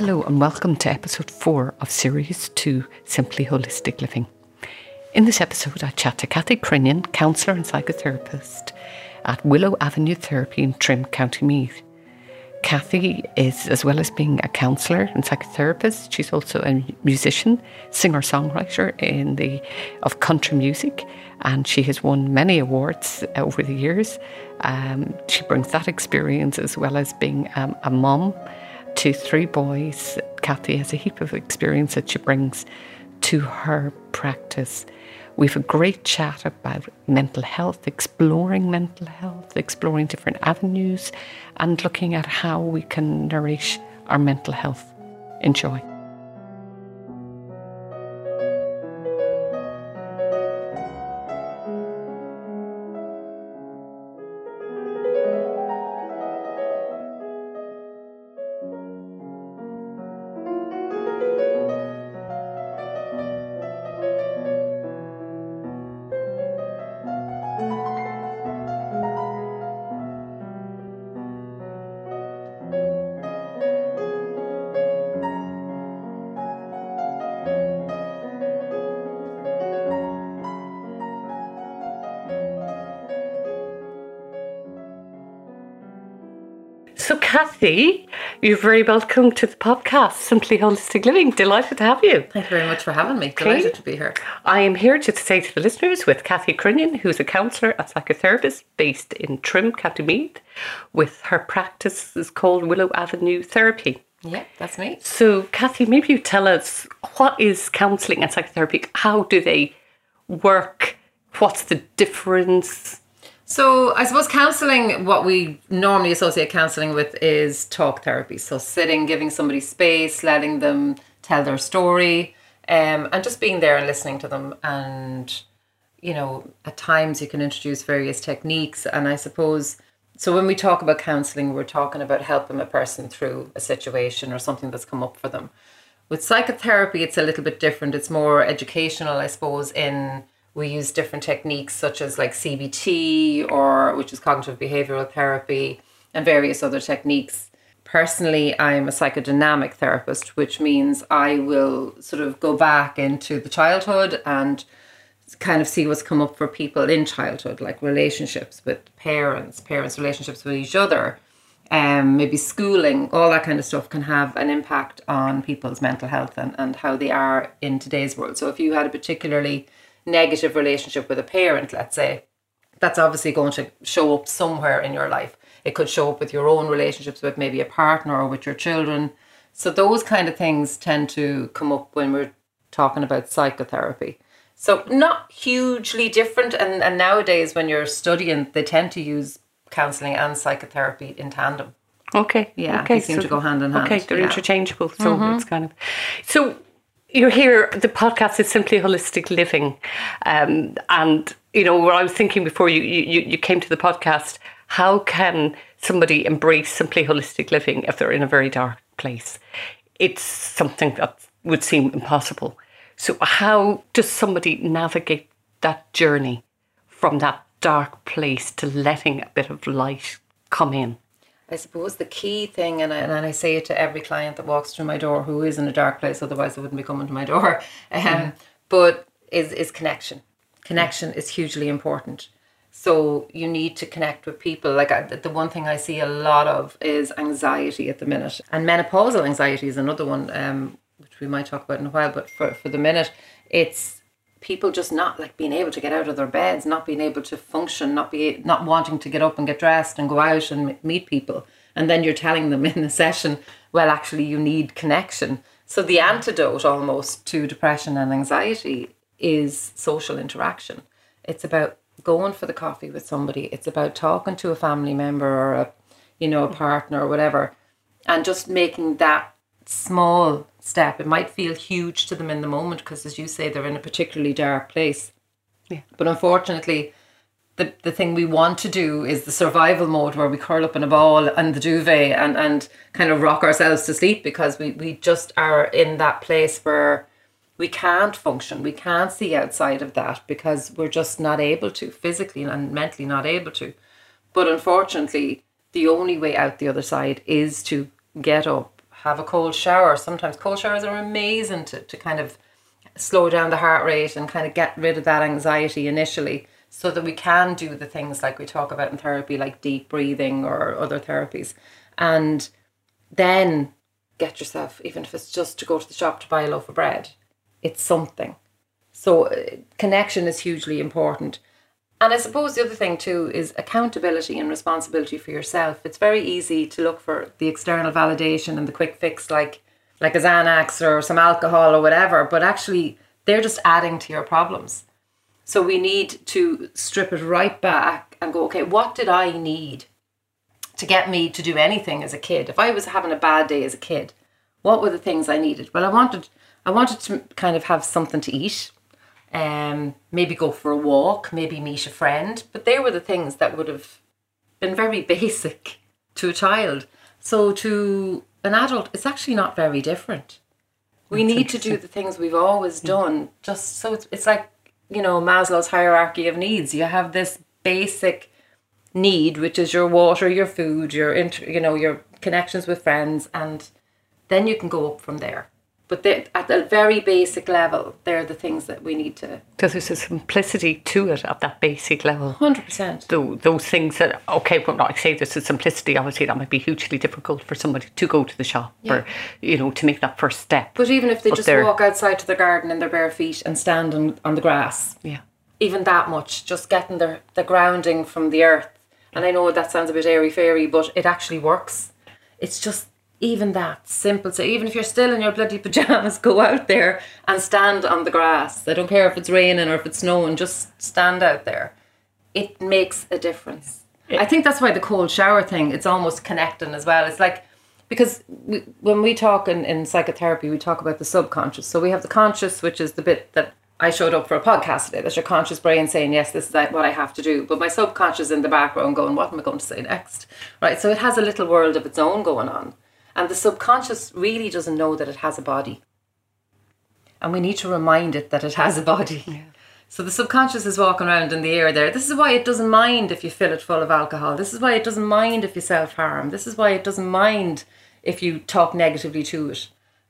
Hello and welcome to episode 4 of series 2, Simply Holistic Living. In this episode I chat to Cathy Crinnion, counsellor and psychotherapist at Willow Avenue Therapy in Trim, County Meath. Cathy is, as well as being a counsellor and psychotherapist, she's also a musician, singer-songwriter of country music, and she has won many awards over the years. She brings that experience as well as being a mum to 3 boys. Cathy has a heap of experience that she brings to her practice. We've a great chat about mental health, exploring different avenues and looking at how we can nourish our mental health. Enjoy. So Cathy, you're very welcome to the podcast, Simply Holistic Living. Delighted to have you. Thank you very much for having me. Delighted to be here. I am here to say to the listeners with Cathy Crinnion, who's a counsellor and psychotherapist based in Trim, County Meath, with her practice is called Willow Avenue Therapy. Yeah, that's me. So Cathy, maybe you tell us, what is counselling and psychotherapy? How do they work? What's the difference? So I suppose counselling, what we normally associate counselling with is talk therapy. So sitting, giving somebody space, letting them tell their story, and just being there and listening to them. And, you know, at times you can introduce various techniques. And I suppose, so when we talk about counselling, we're talking about helping a person through a situation or something that's come up for them. With psychotherapy, it's a little bit different. It's more educational, I suppose, we use different techniques such as like CBT, which is cognitive behavioural therapy, and various other techniques. Personally, I'm a psychodynamic therapist, which means I will sort of go back into the childhood and kind of see what's come up for people in childhood, like relationships with parents relationships with each other, maybe schooling, all that kind of stuff can have an impact on people's mental health and how they are in today's world. So if you had a particularly negative relationship with a parent, let's say, that's obviously going to show up somewhere in your life. It could show up with your own relationships with maybe a partner or with your children. So those kind of things tend to come up when we're talking about psychotherapy. So not hugely different. And nowadays when you're studying, they tend to use counselling and psychotherapy in tandem. Okay. Yeah, okay. They seem to go hand in hand. Okay, they're interchangeable. So it's kind of... So you're here, the podcast is Simply Holistic Living. And, you know, what I was thinking before you came to the podcast, how can somebody embrace Simply Holistic Living if they're in a very dark place? It's something that would seem impossible. So how does somebody navigate that journey from that dark place to letting a bit of light come in? I suppose the key thing, and I say it to every client that walks through my door who is in a dark place, otherwise they wouldn't be coming to my door, but is connection. Connection is hugely important. So you need to connect with people. Like the one thing I see a lot of is anxiety at the minute. And menopausal anxiety is another one, which we might talk about in a while, but for the minute, it's people just not like being able to get out of their beds, not being able to function, not wanting to get up and get dressed and go out and meet people. And then you're telling them in the session, well, actually you need connection. So the antidote almost to depression and anxiety is social interaction. It's about going for the coffee with somebody. It's about talking to a family member or a partner or whatever, and just making that small step. It might feel huge to them in the moment because, as you say, they're in a particularly dark place. Yeah. But unfortunately, the thing we want to do is the survival mode where we curl up in a ball and the duvet and kind of rock ourselves to sleep, because we just are in that place where we can't function. We can't see outside of that because we're just not able to, physically and mentally not able to. But unfortunately, the only way out the other side is to get up, have a cold shower. Sometimes cold showers are amazing to kind of slow down the heart rate and kind of get rid of that anxiety initially, so that we can do the things like we talk about in therapy, like deep breathing or other therapies. And then get yourself, even if it's just to go to the shop to buy a loaf of bread, it's something. So connection is hugely important. And I suppose the other thing too is accountability and responsibility for yourself. It's very easy to look for the external validation and the quick fix, like a Xanax or some alcohol or whatever, but actually they're just adding to your problems. So we need to strip it right back and go, okay, what did I need to get me to do anything as a kid? If I was having a bad day as a kid, what were the things I needed? Well, I wanted to kind of have something to eat, maybe go for a walk, maybe meet a friend. But they were the things that would have been very basic to a child. So to an adult, it's actually not very different. We need to do the things we've always done, just so it's like, Maslow's hierarchy of needs. You have this basic need, which is your water, your food, your connections with friends, and then you can go up from there. But at the very basic level, they're the things that we need to... Because there's a simplicity to it at that basic level. 100%. Those things that, okay, well, I say there's a simplicity, obviously that might be hugely difficult for somebody to go to the shop or, to make that first step. But even if they just walk outside to the garden in their bare feet and stand on the grass, even that much, just getting the grounding from the earth. And I know that sounds a bit airy-fairy, but it actually works. It's just... even that simple. So even if you're still in your bloody pajamas, go out there and stand on the grass. I don't care if it's raining or if it's snowing, just stand out there. It makes a difference. I think that's why the cold shower thing, it's almost connecting as well. It's like, because when we talk in psychotherapy, we talk about the subconscious. So we have the conscious, which is the bit that I showed up for a podcast today. That's your conscious brain saying, yes, this is what I have to do. But my subconscious in the background going, what am I going to say next? Right. So it has a little world of its own going on. And the subconscious really doesn't know that it has a body. And we need to remind it that it has a body. Yeah. So the subconscious is walking around in the air there. This is why it doesn't mind if you fill it full of alcohol. This is why it doesn't mind if you self-harm. This is why it doesn't mind if you talk negatively to it.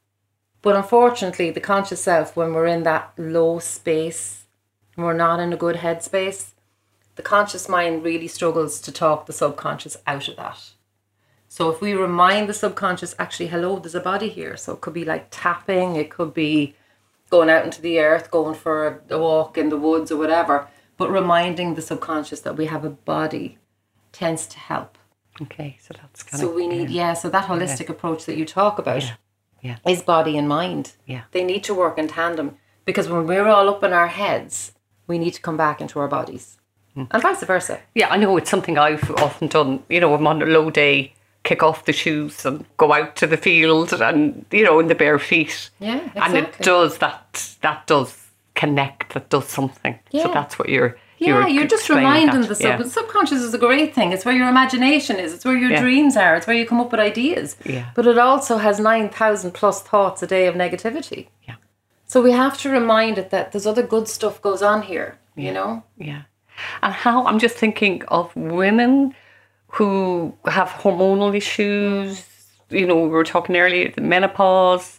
But unfortunately, the conscious self, when we're in that low space, and we're not in a good headspace, the conscious mind really struggles to talk the subconscious out of that. So if we remind the subconscious, actually, hello, there's a body here. So it could be like tapping, it could be going out into the earth, going for a walk in the woods or whatever. But reminding the subconscious that we have a body tends to help. Okay, so that's kind of... So we need, so that holistic approach that you talk about is body and mind. Yeah. They need to work in tandem. Because when we're all up in our heads, we need to come back into our bodies. And vice versa. Yeah, I know it's something I've often done. I'm on a low day, kick off the shoes and go out to the field and, in the bare feet. Yeah, exactly. And it does, that does connect, that does something. Yeah. So that's what you're just reminding the subconscious is a great thing. It's where your imagination is. It's where your dreams are. It's where you come up with ideas. Yeah. But it also has 9,000 plus thoughts a day of negativity. Yeah. So we have to remind it that there's other good stuff goes on here, Yeah. And how, I'm just thinking of women who have hormonal issues, we were talking earlier, the menopause.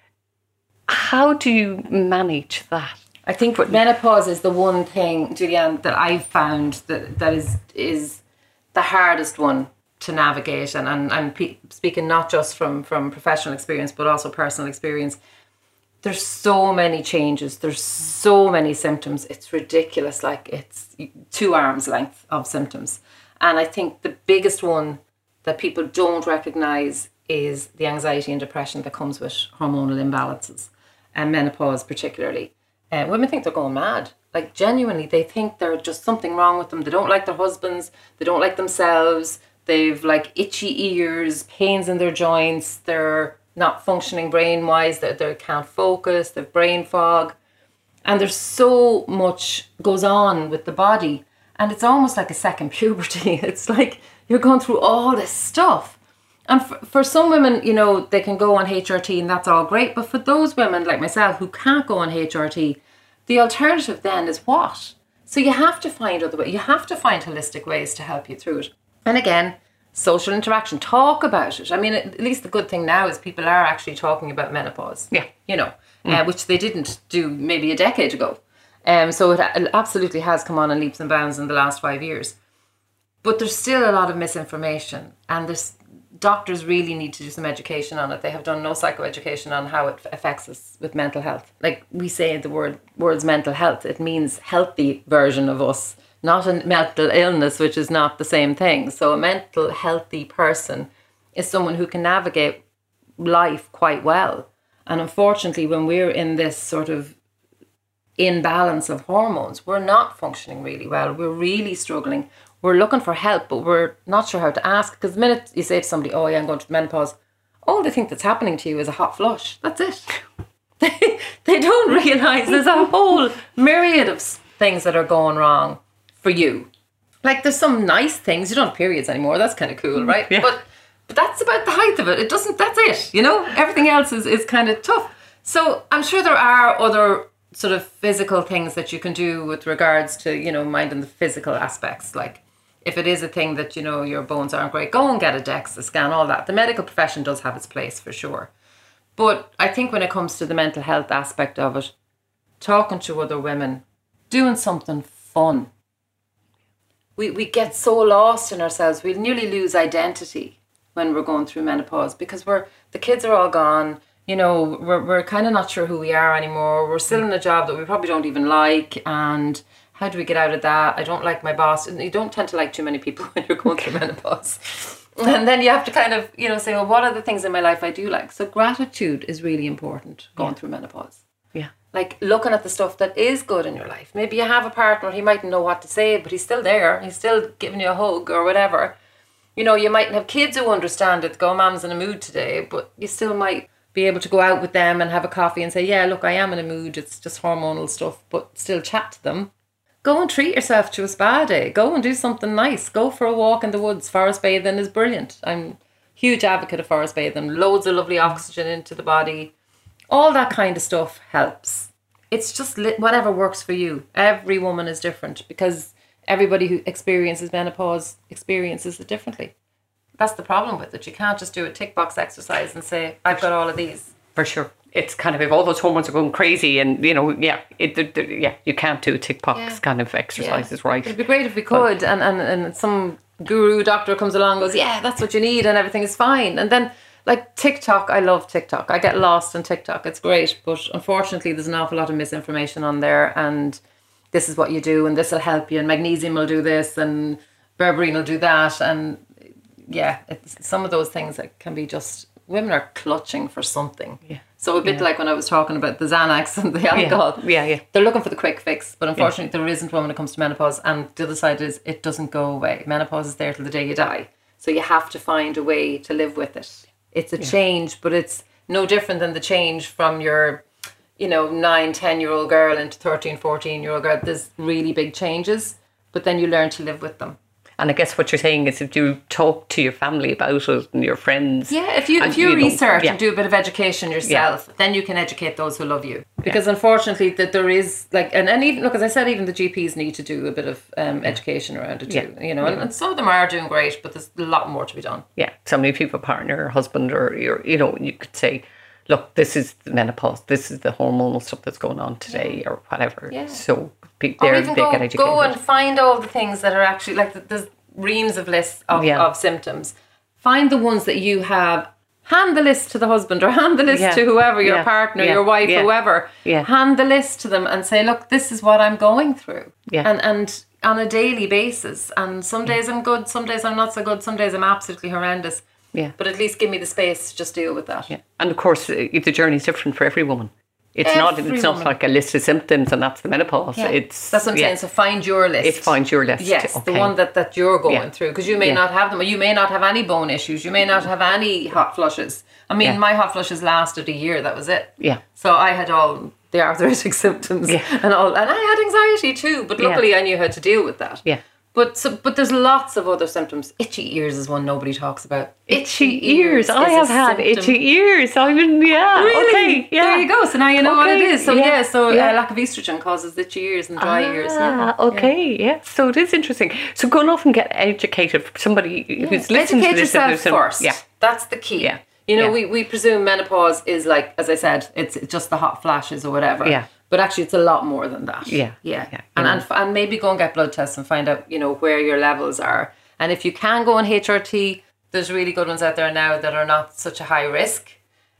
How do you manage that? I think menopause is the one thing, Julianne, that I've found that is the hardest one to navigate. And I'm speaking not just from professional experience, but also personal experience. There's so many changes. There's so many symptoms. It's ridiculous. Like, it's 2 arms length of symptoms. And I think the biggest one that people don't recognise is the anxiety and depression that comes with hormonal imbalances, and menopause particularly. Women think they're going mad. Like, genuinely, they think there's just something wrong with them. They don't like their husbands. They don't like themselves. They've like itchy ears, pains in their joints. They're not functioning brain-wise. They can't focus. They've brain fog. And there's so much goes on with the body. And it's almost like a second puberty. It's like you're going through all this stuff. And for some women, they can go on HRT and that's all great. But for those women like myself who can't go on HRT, the alternative then is what? So you have to find other ways. You have to find holistic ways to help you through it. And again, social interaction. Talk about it. I mean, at least the good thing now is people are actually talking about menopause. Yeah. You know, which they didn't do maybe a decade ago. So it absolutely has come on in leaps and bounds in the last 5 years. But there's still a lot of misinformation, and doctors really need to do some education on it. They have done no psychoeducation on how it affects us with mental health. Like we say the words mental health, it means healthy version of us, not a mental illness, which is not the same thing. So a mental healthy person is someone who can navigate life quite well. And unfortunately, when we're in this sort of imbalance of hormones, we're not functioning really well. We're really struggling. We're looking for help, but we're not sure how to ask. Because the minute you say to somebody, oh yeah, I'm going through menopause, all they think that's happening to you is a hot flush. That's it. They don't realise there's a whole myriad of things that are going wrong for you. Like there's some nice things. You don't have periods anymore. That's kind of cool, right? Yeah. But that's about the height of it. That's it. You know, everything else is kind of tough. So I'm sure there are other sort of physical things that you can do with regards to, you know, minding the physical aspects. Like if it is a thing that, you know, your bones aren't great, go and get a DEXA scan, all that. The medical profession does have its place for sure. But I think when it comes to the mental health aspect of it, talking to other women, doing something fun. We get so lost in ourselves. We nearly lose identity when we're going through menopause because the kids are all gone. You know, we're kind of not sure who we are anymore. We're still in a job that we probably don't even like. And how do we get out of that? I don't like my boss. And you don't tend to like too many people when you're going through menopause. And then you have to kind of, you know, say, well, what are the things in my life I do like? So gratitude is really important going through menopause. Yeah. Like looking at the stuff that is good in your life. Maybe you have a partner, he mightn't know what to say, but he's still there. He's still giving you a hug or whatever. You know, you mightn't have kids who understand it, go, Mom's in a mood today, but you still might be able to go out with them and have a coffee and say, yeah, look, I am in a mood. It's just hormonal stuff, but still chat to them. Go and treat yourself to a spa day. Go and do something nice. Go for a walk in the woods. Forest bathing is brilliant. I'm a huge advocate of forest bathing. Loads of lovely oxygen into the body. All that kind of stuff helps. It's just whatever works for you. Every woman is different because everybody who experiences menopause experiences it differently. That's the problem with it. You can't just do a tick box exercise and say, I've got all of these. For sure. It's kind of, if all those hormones are going crazy and, you know, you can't do a tick box kind of exercises, right? It'd be great if we could. And some guru doctor comes along and goes, yeah, that's what you need and everything is fine. And then, like TikTok, I love TikTok. I get lost in TikTok. It's great. But unfortunately, there's an awful lot of misinformation on there. And this is what you do and this will help you. And magnesium will do this and berberine will do that. And yeah, it's some of those things that can be just, women are clutching for something. Yeah. So a bit like when I was talking about the Xanax and the alcohol. Yeah. They're looking for the quick fix. But unfortunately, there isn't one when it comes to menopause. And the other side is it doesn't go away. Menopause is there till the day you die. So you have to find a way to live with it. It's a change, but it's no different than the change from your, 9, 10-year-old girl into 13, 14-year-old girl. There's really big changes, but then you learn to live with them. And I guess what you're saying is if you talk to your family about it and your friends. Yeah, if you research and do a bit of education yourself, then you can educate those who love you. Because unfortunately that there is and even, look, as I said, even the GPs need to do a bit of education around it too. And some of them are doing great, but there's a lot more to be done. Yeah, so many people, partner or husband or, you could say, look, this is the menopause, this is the hormonal stuff that's going on today or whatever. Yeah. So they get educated. Go and find all the things that are actually, like there's reams of lists of symptoms. Find the ones that you have. Hand the list to the husband or hand the list to whoever, your partner, your wife, whoever. Yeah. Hand the list to them and say, look, this is what I'm going through. Yeah. And on a daily basis. And some days I'm good, some days I'm not so good, some days I'm absolutely horrendous. Yeah. But at least give me the space to just deal with that. Yeah. And of course, the journey is different for every woman. It's not like a list of symptoms and that's the menopause. Yeah. That's what I'm saying. So find your list. Find your list. Yes, okay. The one that you're going through. Because you may not have them. Or you may not have any bone issues. You may not have any hot flushes. I mean, my hot flushes lasted a year. That was it. Yeah. So I had all the arthritic symptoms and all. And I had anxiety too. But luckily I knew how to deal with that. Yeah. But there's lots of other symptoms. Itchy ears is one nobody talks about. Itchy ears. I is have a had symptom. itchy ears. I mean, yeah. Really? Okay. Yeah. There you go. So now you know what it Okay, is. So yeah, yeah. lack of estrogen causes itchy ears and dry ears. Yeah. Okay. Yeah. So it is interesting. So go off and get educated for somebody who's listening to Educate this. yourself first. Yeah. That's the key. Yeah. You know, Yeah. we presume menopause is like, as I said, it's just the hot flashes or whatever. Yeah. But actually, it's a lot more than that. Yeah. Yeah. Yeah. And maybe go and get blood tests and find out, where your levels are. And if you can go on HRT, there's really good ones out there now that are not such a high risk,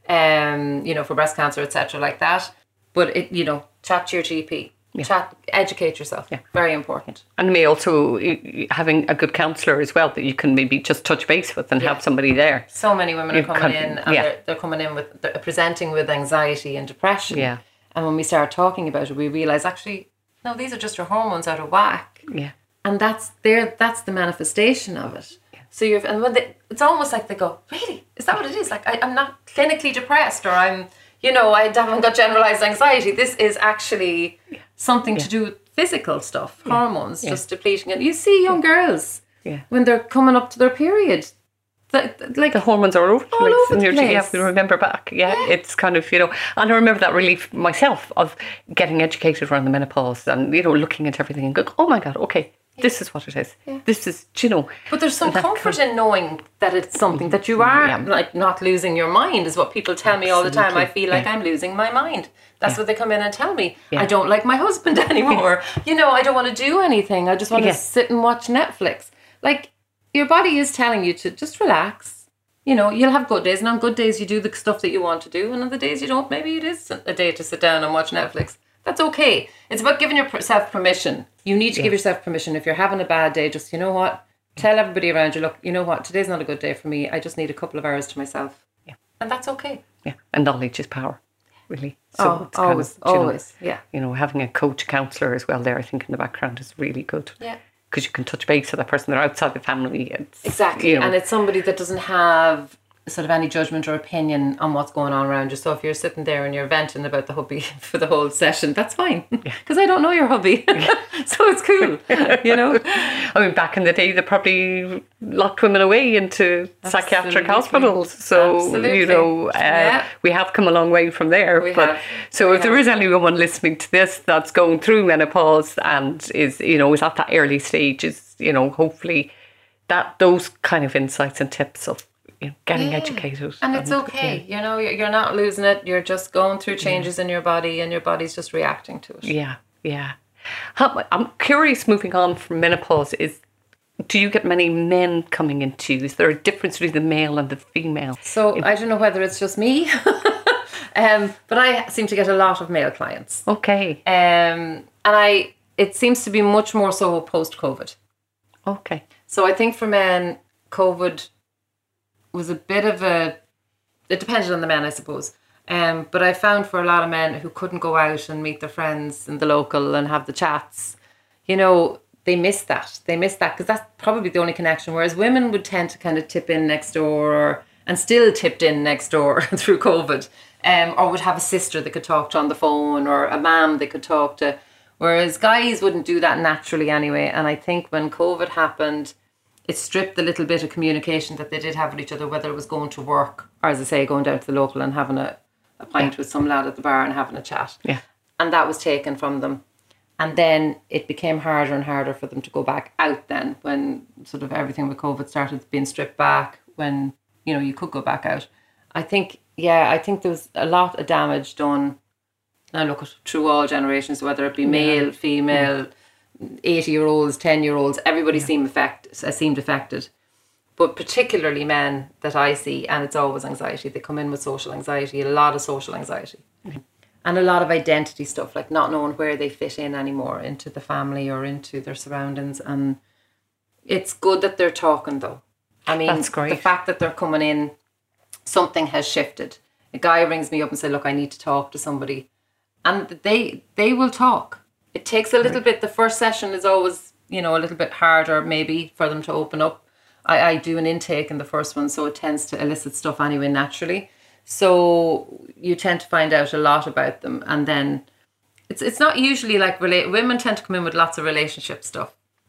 for breast cancer, etc., like that. But chat to your GP. Yeah. Educate yourself. Yeah. Very important. And may also having a good counsellor as well that you can maybe just touch base with and have somebody there. So many women are coming in and they're coming in they're presenting with anxiety and depression. Yeah. And when we start talking about it, we realise actually, no, these are just your hormones out of whack. Yeah. And that's the manifestation of it. Yeah. So it's almost like they go, really? Is that what it is? Like I'm not clinically depressed, or I haven't got generalised anxiety. This is actually something to do with physical stuff, hormones just depleting. And you see young girls when they're coming up to their period. The hormones are all over the place. And you have to remember back. Yeah, it's kind of, and I remember that relief myself of getting educated around the menopause and, looking at everything and going, oh my God, okay, this is what it is. Yeah. This is, But there's some comfort in knowing that it's something that you are, like, not losing your mind is what people tell me all the time. I feel like I'm losing my mind. That's what they come in and tell me. Yeah. I don't like my husband anymore. I don't want to do anything. I just want to sit and watch Netflix. Like, your body is telling you to just relax. You'll have good days, and on good days you do the stuff that you want to do, and on the days you don't, maybe it is a day to sit down and watch Netflix. That's okay. It's about giving yourself permission. You need to give yourself permission. If you're having a bad day, just, tell everybody around you, look, today's not a good day for me. I just need a couple of hours to myself. Yeah. And that's okay. Yeah. And knowledge is power, really. So it's always. Yeah. Having a coach, counsellor as well there, I think in the background is really good. Yeah. Because you can touch base with that person. They're outside the family. Exactly. And it's somebody that doesn't have sort of any judgment or opinion on what's going on around you. So if you're sitting there and you're venting about the hubby for the whole session, that's fine. Because I don't know your hubby. So it's cool. I mean, back in the day, they probably locked women away into psychiatric hospitals. So, we have come a long way from there. If there is anyone listening to this that's going through menopause and is at that early stage, hopefully that those kind of insights and tips of getting educated. And it's okay. You're not losing it. You're just going through changes in your body, and your body's just reacting to it. Yeah, yeah. I'm curious, moving on from menopause, do you get many men coming into you? Is there a difference between the male and the female? So I don't know whether it's just me, but I seem to get a lot of male clients. Okay. It seems to be much more so post-COVID. Okay. So I think for men, COVID was a bit of it depended on the men, I suppose. But I found for a lot of men who couldn't go out and meet their friends in the local and have the chats, they miss that. They miss that because that's probably the only connection. Whereas women would tend to kind of tip in next door and still tipped in next door through COVID, or would have a sister they could talk to on the phone or a mum they could talk to. Whereas guys wouldn't do that naturally anyway. And I think when COVID happened, it stripped the little bit of communication that they did have with each other, whether it was going to work or, as I say, going down to the local and having a pint with some lad at the bar and having a chat. Yeah. And that was taken from them. And then it became harder and harder for them to go back out then when sort of everything with COVID started being stripped back, when, you could go back out. I think there was a lot of damage done. Now look at through all generations, whether it be male, female, 80-year-olds, 10-year-olds, everybody seemed affected. But particularly men that I see, and it's always anxiety. They come in with social anxiety, a lot of social anxiety. Mm-hmm. And a lot of identity stuff, like not knowing where they fit in anymore, into the family or into their surroundings. And it's good that they're talking, though. I mean, that's great. The fact that they're coming in, something has shifted. A guy rings me up and says, look, I need to talk to somebody. And they will talk. It takes a little bit. The first session is always, a little bit harder maybe for them to open up. I do an intake in the first one, so it tends to elicit stuff anyway naturally. So you tend to find out a lot about them. And then it's not usually like women tend to come in with lots of relationship stuff.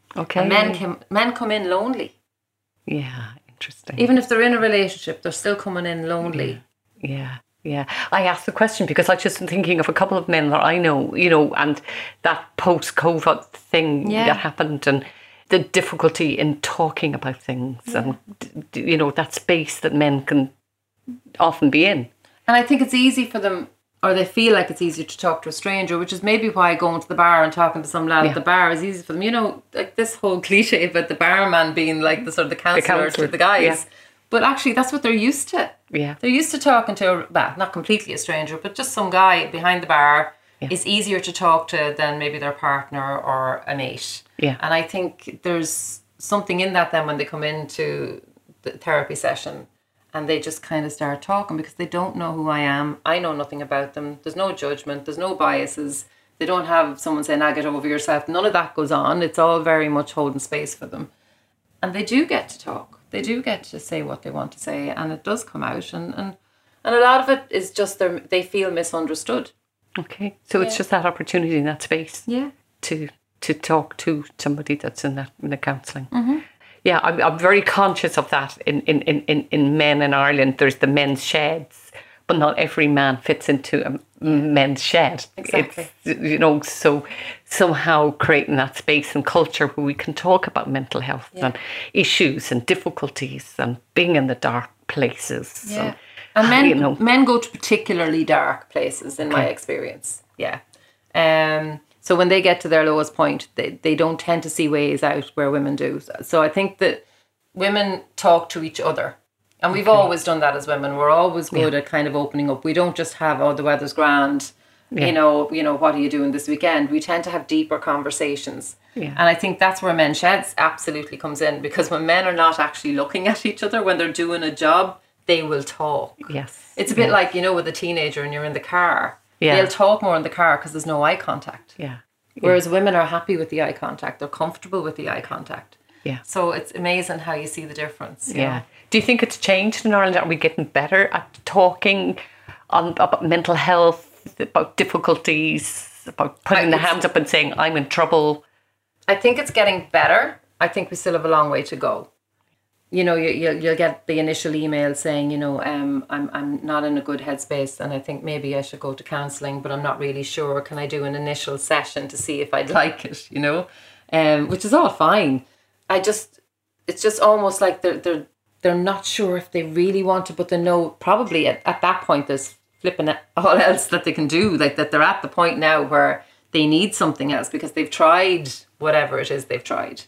Okay. And men come in lonely. Yeah, interesting. Even if they're in a relationship, they're still coming in lonely. Yeah. I asked the question because I just am thinking of a couple of men that I know, and that post-COVID thing that happened, and the difficulty in talking about things, and that space that men can often be in. And I think it's easy for them, or they feel like it's easier to talk to a stranger, which is maybe why going to the bar and talking to some lad at the bar is easy for them. Like this whole cliche about the barman being like the sort of the counsellor to the guys. Yeah. But actually, that's what they're used to. Yeah. They're used to talking to, not completely a stranger, but just some guy behind the bar is easier to talk to than maybe their partner or a mate. Yeah. And I think there's something in that then when they come into the therapy session and they just kind of start talking because they don't know who I am. I know nothing about them. There's no judgment. There's no biases. They don't have someone saying, get over yourself. None of that goes on. It's all very much holding space for them. And they do get to talk. They do get to say what they want to say, and it does come out. And a lot of it is just they feel misunderstood. Okay. So it's just that opportunity in that space. Yeah. To talk to somebody that's in the counselling. Mm-hmm. Yeah, I'm very conscious of that in men in Ireland. There's the men's sheds, but not every man fits into a men's shed. Exactly. It's, so somehow creating that space and culture where we can talk about mental health and issues and difficulties and being in the dark places. Yeah. And men go to particularly dark places in my experience. Yeah. So when they get to their lowest point, they don't tend to see ways out where women do. So I think that women talk to each other. And we've always done that as women. We're always good at kind of opening up. We don't just have, the weather's grand. Yeah. What are you doing this weekend? We tend to have deeper conversations. Yeah. And I think that's where men's sheds absolutely comes in. Because when men are not actually looking at each other, when they're doing a job, they will talk. Yes. It's a bit like, with a teenager and you're in the car. Yeah. They'll talk more in the car because there's no eye contact. Yeah. Whereas women are happy with the eye contact. They're comfortable with the eye contact. Yeah. So it's amazing how you see the difference. You know? Do you think it's changed in Ireland? Are we getting better at talking about mental health, about difficulties, about putting the hands up and saying, I'm in trouble? I think it's getting better. I think we still have a long way to go. You'll get the initial email saying, I'm not in a good headspace and I think maybe I should go to counselling, but I'm not really sure. Can I do an initial session to see if I'd like it, which is all fine. It's just almost like they're not sure if they really want to, but they know probably at that point there's flipping all else that they can do. Like that they're at the point now where they need something else because they've tried whatever it is they've tried,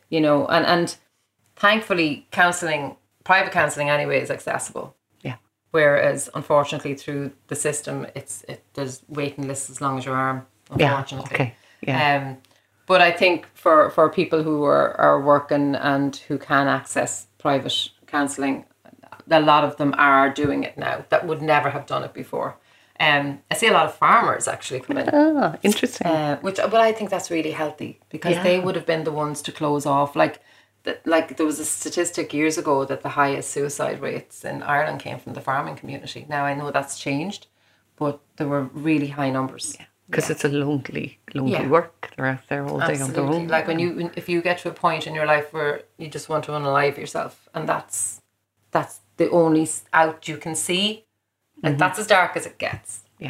and thankfully private counselling anyway is accessible. Yeah. Whereas unfortunately through the system there's waiting lists as long as your arm, unfortunately. Yeah. Okay. Yeah. But I think for people who are working and who can access private counselling, a lot of them are doing it now that would never have done it before. I see a lot of farmers actually come in. Oh, interesting. But I think that's really healthy because they would have been the ones to close off. Like there was a statistic years ago that the highest suicide rates in Ireland came from the farming community. Now I know that's changed, but there were really high numbers. Yeah. Because it's a lonely work. They're out there all day on their own. Like if you get to a point in your life where you just want to unalive yourself, and that's the only out you can see, and that's as dark as it gets. Yeah.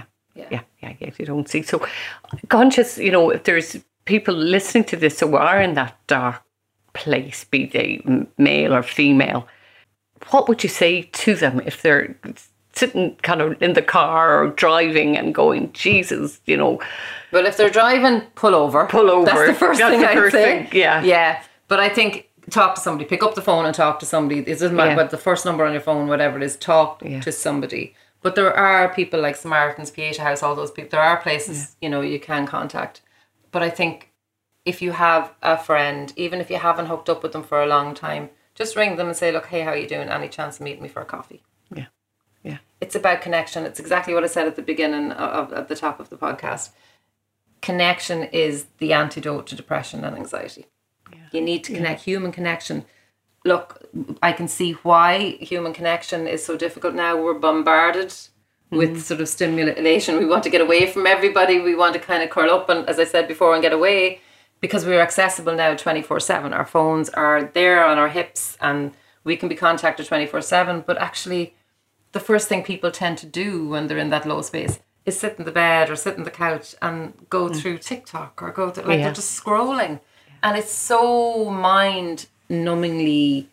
You don't see. So conscious, if there's people listening to this who are in that dark place, be they male or female, what would you say to them if they're sitting kind of in the car or driving and going, Jesus, Well, if they're driving, pull over. That's the first thing I'd say. Yeah. But I think talk to somebody. Pick up the phone and talk to somebody. It doesn't matter what the first number on your phone, whatever it is, talk to somebody. But there are people like Samaritans, Pieta House, all those people. There are places, you can contact. But I think if you have a friend, even if you haven't hooked up with them for a long time, just ring them and say, look, hey, how are you doing? Any chance of meeting me for a coffee? Yeah. It's about connection. It's exactly what I said at the beginning at the top of the podcast. Connection is the antidote to depression and anxiety. Yeah. You need to connect. Human connection. Look, I can see why human connection is so difficult now. We're bombarded with sort of stimulation. We want to get away from everybody. We want to kind of curl up and, as I said before, and get away. because we're accessible now 24/7. Our phones are there on our hips and we can be contacted 24/7. But actually, the first thing people tend to do when they're in that low space is sit in the bed or sit on the couch and go through TikTok or go to, like, they're just scrolling. And it's so mind-numbingly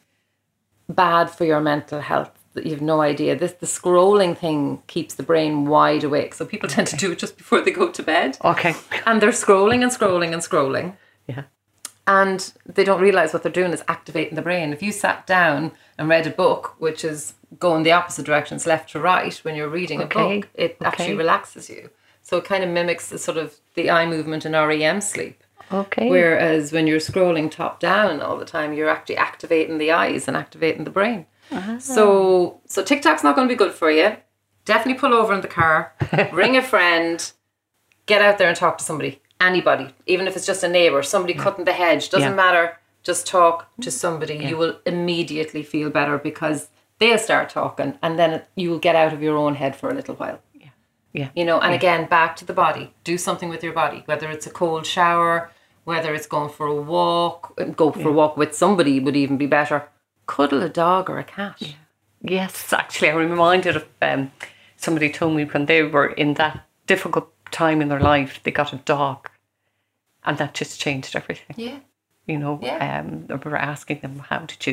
bad for your mental health that you have no idea. The scrolling thing keeps the brain wide awake. So people tend to do it just before they go to bed. Okay. And they're scrolling and scrolling and scrolling. Yeah. And they don't realise what they're doing is activating the brain. If you sat down and read a book, which is going the opposite directions, left to right, when you're reading a book, it actually relaxes you. So it kind of mimics the sort of the eye movement in REM sleep. Okay. Whereas when you're scrolling top down all the time, you're actually activating the eyes and activating the brain. So TikTok's not going to be good for you. Definitely pull over in the car, ring a friend, get out there and talk to somebody. Anybody, even if it's just a neighbour, somebody cutting the hedge, doesn't matter. Just talk to somebody. You will immediately feel better because they'll start talking, and then you will get out of your own head for a little while. Yeah. You know, and again, back to the body. Do something with your body, whether it's a cold shower, whether it's going for a walk. Go for a walk with somebody would even be better. Cuddle a dog or a cat. Yeah. Yes, actually, I'm reminded of somebody told me when they were in that difficult time in their life, they got a dog, and that just changed everything. Yeah. You know, we were asking them, how did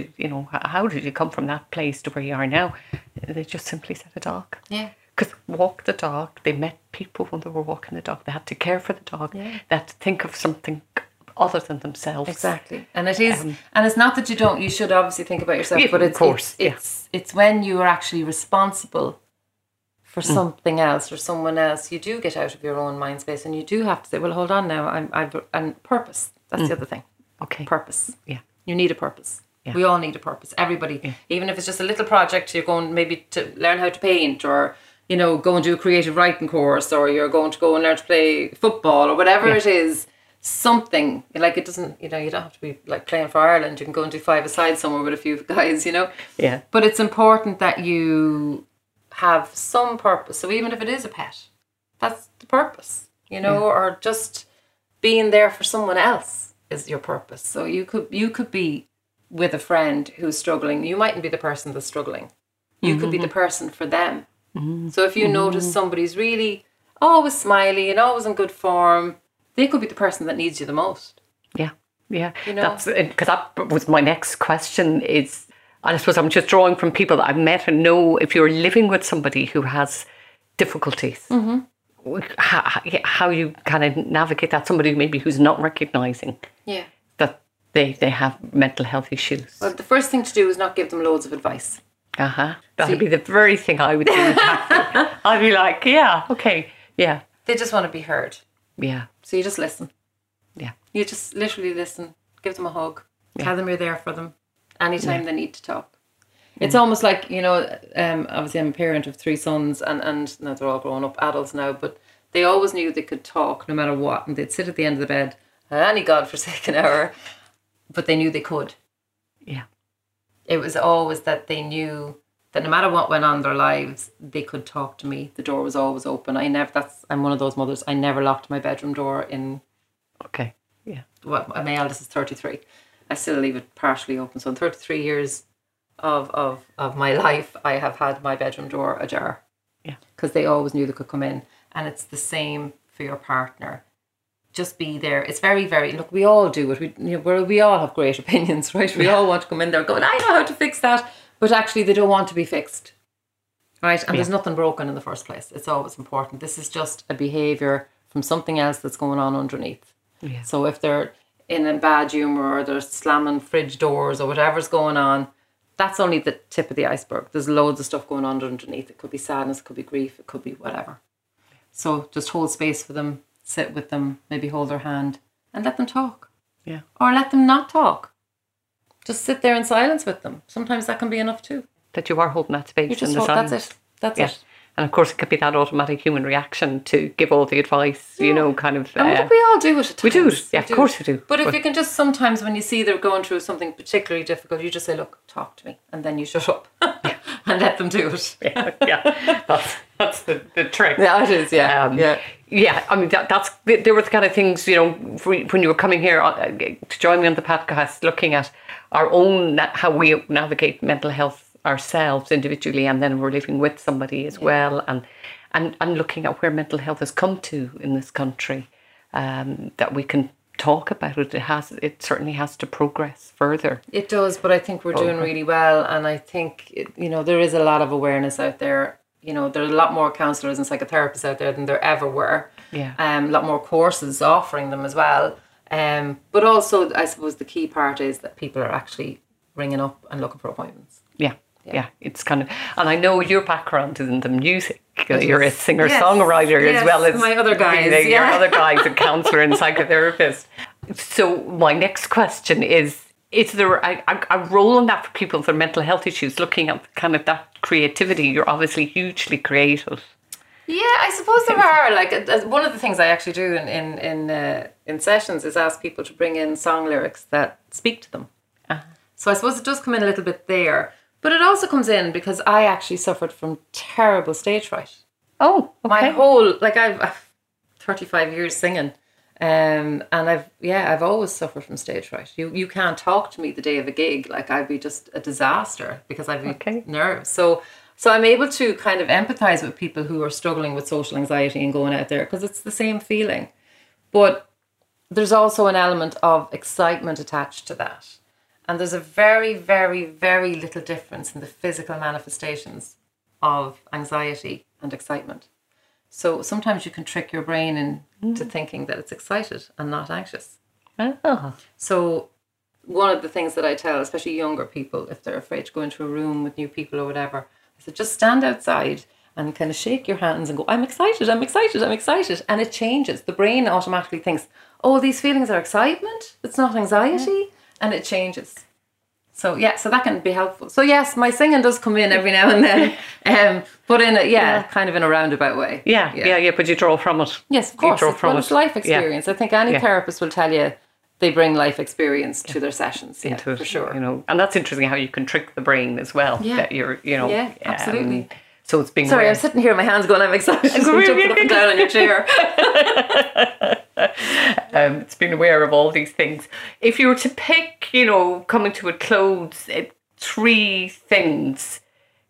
you come from that place to where you are now? They just simply said a dog. Yeah. Because walk the dog, they met people when they were walking the dog. They had to care for the dog. Yeah. They had to think of something other than themselves. Exactly. And it is, and it's not that you should obviously think about yourself, but it's when you are actually responsible for something else or someone else, you do get out of your own mind space and you do have to say, well, hold on now, and purpose. That's the other thing. Okay. Purpose. Yeah. You need a purpose. Yeah. We all need a purpose. Everybody. Even if it's just a little project, you're going maybe to learn how to paint, or, you know, go and do a creative writing course, or you're going to go and learn to play football, or whatever it is, something. Like, it doesn't, you know, you don't have to be like playing for Ireland. You can go and do five-a-side somewhere with a few guys, you know. Yeah. But it's important that you have some purpose. So even if it is a pet, that's the purpose, you know, or just being there for someone else is your purpose. So you could be with a friend who's struggling. You mightn't be the person that's struggling. You could be the person for them. So if you notice somebody's really always smiley and always in good form, they could be the person that needs you the most. Yeah, yeah. You know? That's because that was my next question. Is, and I suppose I'm just drawing from people that I've met and know, if you're living with somebody who has difficulties, how you kind of navigate that. Somebody maybe who's not recognising that they have mental health issues. Well, the first thing to do is not give them loads of advice. That'd be the very thing I would do. I'd be like, yeah, okay, yeah. They just want to be heard. Yeah. So you just listen. Yeah. You just literally listen. Give them a hug. Tell them you're there for them anytime they need to talk. It's almost like, you know, obviously I'm a parent of 3 sons, and now they're all grown up adults now, but they always knew they could talk no matter what, and they'd sit at the end of the bed any godforsaken hour, but they knew they could. Yeah. It was always that they knew that no matter what went on in their lives, they could talk to me. The door was always open. I'm one of those mothers. I never locked my bedroom door in. Okay. Yeah. My eldest is 33. I still leave it partially open. So in 33 years of my life, I have had my bedroom door ajar. Yeah. Because they always knew they could come in. And it's the same for your partner. Just be there. It's very, very, look, we all do it. We all have great opinions, right? We all want to come in there going, I know how to fix that. But actually they don't want to be fixed. Right? And there's nothing broken in the first place. It's always important. This is just a behaviour from something else that's going on underneath. Yeah. So if they're in a bad humour, or they're slamming fridge doors or whatever's going on, that's only the tip of the iceberg. There's loads of stuff going on underneath. It could be sadness, it could be grief, it could be whatever. So just hold space for them, sit with them, maybe hold their hand and let them talk. Yeah. Or let them not talk. Just sit there in silence with them. Sometimes that can be enough too. That you are holding that space in the silence. That's it. And of course it could be that automatic human reaction to give all the advice, you know, kind of. And we all do it at times. We do it, yeah, of course we do. But if you can just sometimes, when you see they're going through something particularly difficult, you just say, look, talk to me. And then you shut up and let them do it. Yeah. That's the trick. Yeah, it is, yeah. Yeah, I mean, there were the kind of things, you know, when you were coming here to join me on the podcast, looking at our own, how we navigate mental health ourselves individually, and then we're living with somebody as well, and looking at where mental health has come to in this country, that we can talk about it. It certainly has to progress further. It does, but I think we're doing really well, and I think there is a lot of awareness out there. You know, there are a lot more counsellors and psychotherapists out there than there ever were. Yeah. A lot more courses offering them as well. But also, I suppose the key part is that people are actually ringing up and looking for appointments. Yeah, it's kind of, and I know your background is in the music. You're a singer-songwriter as well as my other guys. Your other guys, a counsellor and psychotherapist. So my next question is there a role in that for people with their mental health issues, looking at kind of that creativity? You're obviously hugely creative. Yeah, I suppose there are. Like, one of the things I actually do in sessions is ask people to bring in song lyrics that speak to them. Uh-huh. So I suppose it does come in a little bit there. But it also comes in because I actually suffered from terrible stage fright. Oh, okay. My whole, I've 35 years singing. And I've always suffered from stage fright. You can't talk to me the day of a gig. Like, I'd be just a disaster because I'd be nervous. So I'm able to kind of empathize with people who are struggling with social anxiety and going out there, because it's the same feeling. But there's also an element of excitement attached to that. And there's a very, very, very little difference in the physical manifestations of anxiety and excitement. So sometimes you can trick your brain into thinking that it's excited and not anxious. Oh. So one of the things that I tell, especially younger people, if they're afraid to go into a room with new people or whatever, I said, just stand outside and kind of shake your hands and go, I'm excited, I'm excited, I'm excited. And it changes. The brain automatically thinks, oh, these feelings are excitement. It's not anxiety. Yeah. And it changes. So so that can be helpful. So yes, my singing does come in every now and then, but in kind of in a roundabout way. Yeah. But you draw from it. Yes, of course. It's life experience. Yeah. I think any therapist will tell you they bring life experience to their sessions. Into it, for sure. You know, and that's interesting how you can trick the brain as well. Yeah. That you're, Yeah, absolutely. So it's being. Sorry, I'm sitting here with my hands going, I'm excited. Jumping up and down on your chair. It's being aware of all these things. If you were to pick, coming to a close, 3 things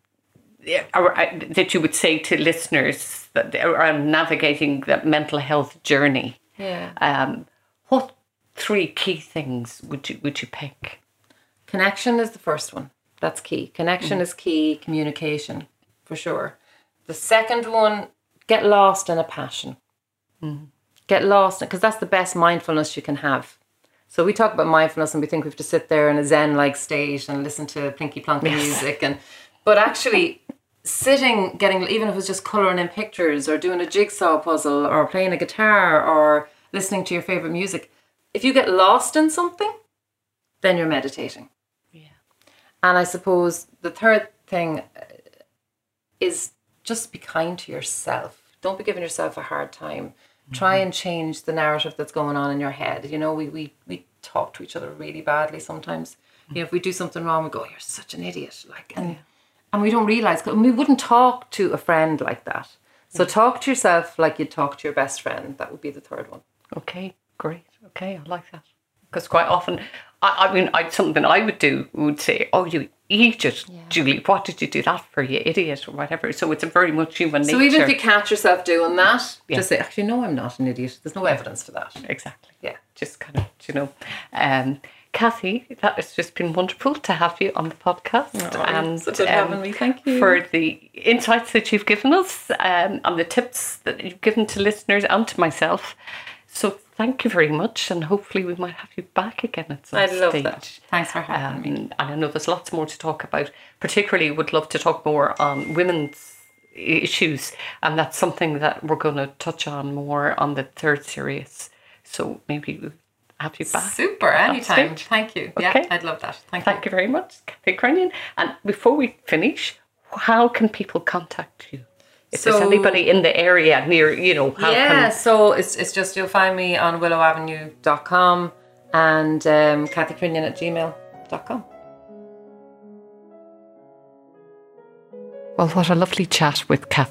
that you would say to listeners that are navigating that mental health journey. Yeah. What 3 key things would you pick? Connection is the first one. That's key. Connection is key. Communication, for sure. The second one, get lost in a passion. Get lost, because that's the best mindfulness you can have. So we talk about mindfulness and we think we have to sit there in a Zen-like state and listen to plinky plonky music, but actually sitting, even if it's just colouring in pictures or doing a jigsaw puzzle or playing a guitar or listening to your favourite music, if you get lost in something, then you're meditating. Yeah. And I suppose the third thing is just be kind to yourself. Don't be giving yourself a hard time. Try and change the narrative that's going on in your head. We talk to each other really badly sometimes. If we do something wrong, we go, you're such an idiot. And we don't realise, we wouldn't talk to a friend like that. So talk to yourself like you'd talk to your best friend. That would be the third one. Okay, great. Okay, I like that. Because quite often, something I would say, oh, you idiot, Julie, what did you do that for, you idiot, or whatever. So it's a very much human nature. So even if you catch yourself doing that, just say, actually, no, I'm not an idiot. There's no evidence for that. Exactly. Yeah. Just kind of, Cathy, that has just been wonderful to have you on the podcast. Such a having me. Thank you. For the insights that you've given us and the tips that you've given to listeners and to myself. So thank you very much, and hopefully we might have you back again at some stage. I'd love that. Thanks for having me. And I know there's lots more to talk about. Particularly would love to talk more on women's issues, and that's something that we're going to touch on more on the 3rd series. So maybe we'll have you back. Super, anytime. Thank you. Okay. Yeah, I'd love that. Thank you very much, Cathy Crinion. And before we finish, how can people contact you? If there's anybody in the area near, so it's just, you'll find me on willowavenue.com and cathycrinion@gmail.com. Well, what a lovely chat with Cathy.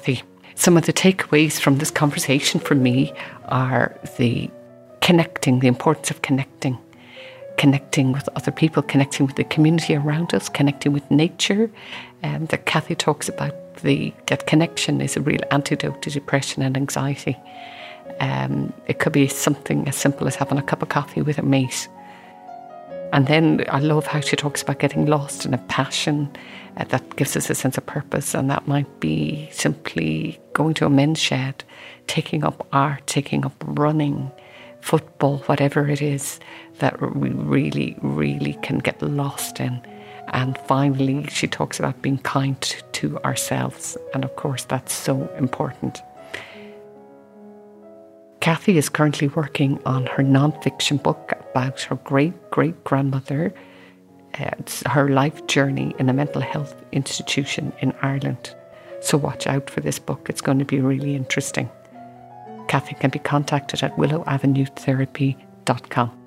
Some of the takeaways from this conversation for me are the importance of connecting with other people, connecting with the community around us, connecting with nature. That Kathy talks about that connection is a real antidote to depression and anxiety. It could be something as simple as having a cup of coffee with a mate. And then I love how she talks about getting lost in a passion that gives us a sense of purpose, and that might be simply going to a men's shed, taking up art, taking up running, football, whatever it is that we really, really can get lost in. And finally, she talks about being kind to ourselves, and of course that's so important. Kathy is currently working on her non-fiction book about her great-great-grandmother, her life journey in a mental health institution in Ireland. So watch out for this book. It's going to be really interesting. Kathy can be contacted at willowavenuetherapy.com.